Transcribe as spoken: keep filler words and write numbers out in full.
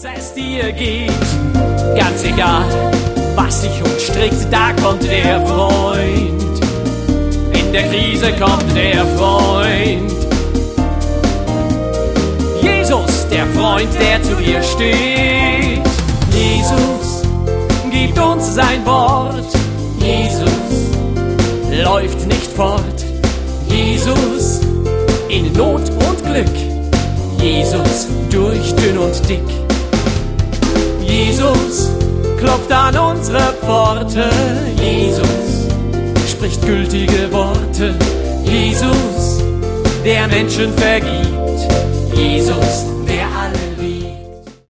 es dir geht, ganz egal, was dich umstrickt, da kommt der Freund. In der Krise kommt der Freund. Jesus, der Freund, der zu dir steht. Jesus gibt uns sein Wort. Jesus läuft nicht fort. Jesus in Not und Glück. Jesus durch dünn und dick. Jesus klopft an unsere Pforte. Jesus spricht gültige Worte. Jesus, der Menschen vergibt. Jesus